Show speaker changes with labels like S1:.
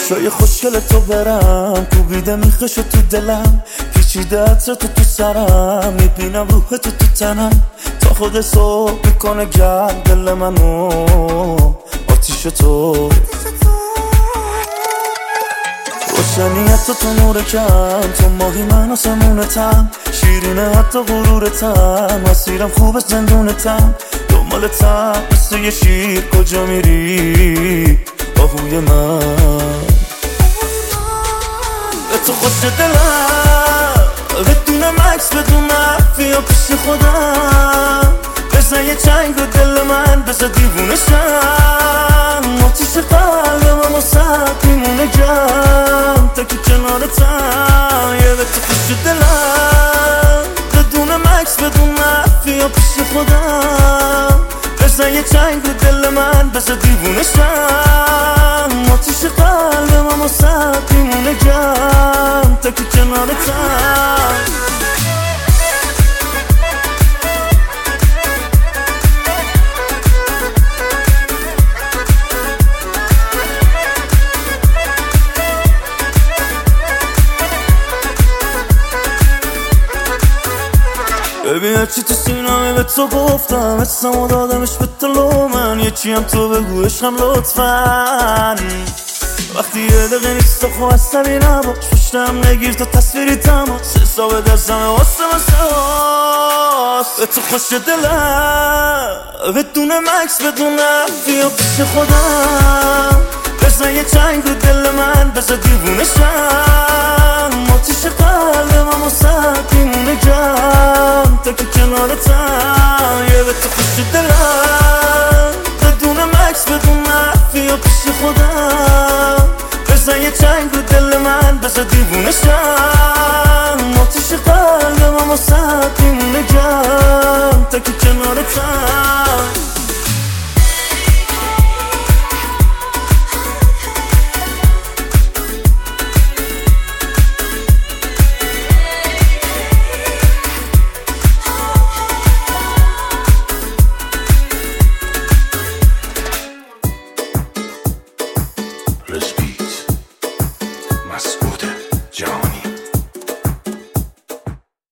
S1: چشای خوشگل تو برم کوبیده میخشو تو دلم پیچیده عطر تو سرم میبینم روح تو تنم تا خود صبح میکنه گرم دل منو آتیش تو روشنیت تو نور کم تو ماهی من آسمونتم شیرینه حتی غرورتم مسیرم خوبه زندونتم دنبالتم مثل یه شیر کجا میری آهوی من به تو خوش دلم بدون مکس بدون بیا پیش خودم بزن یه چنگ رو دل من بزن دیوونشم آتیش قلبم اما سخت میمونه گرم تا که کنارتم یه به تو خوش دلم بدون مکس بدون بیا پیش خودم بزن یه چنگ رو دل من بزن دیوونشم آتیش قلبم اما سخت میمونه گرم تا که کنارتم ببین هرچی تو سینمه به تو گفتم حسمو دادمش به طلو من یکی هم تو بگویش هم لطفاً وقتی یه دقیقه نیست تو خواست عصبی نباش پشتم نگیر تا تصویری تماس حساب دستمه واسه به تو خوش دلم بدون مکس بدون بیا پیش خودم بزن یه چنگ رو دل من بزن دیوونشم آتیش قلبم اما سخت میمونه گرم تا که کنارتم یه به تو خوش